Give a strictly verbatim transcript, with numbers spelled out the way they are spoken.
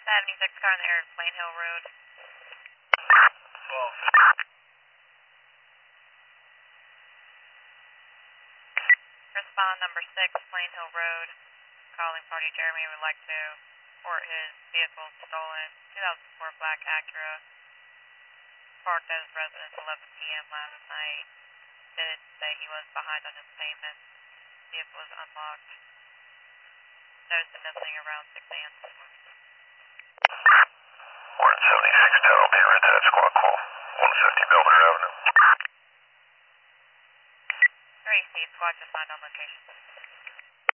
seventy-six car in the area of Plain Hill Road. twelve. Respond number six, Plain Hill Road. Calling party Jeremy would like to report his vehicle stolen. two thousand four black Acura. Parked at his residence eleven p m last night. Did say he was behind on his payment. Vehicle was unlocked. Noticed him missing around six a m this morning. one seventy-six Tower, be red at squad call. one fifty Belvedere Avenue. three C, squad just signed on location.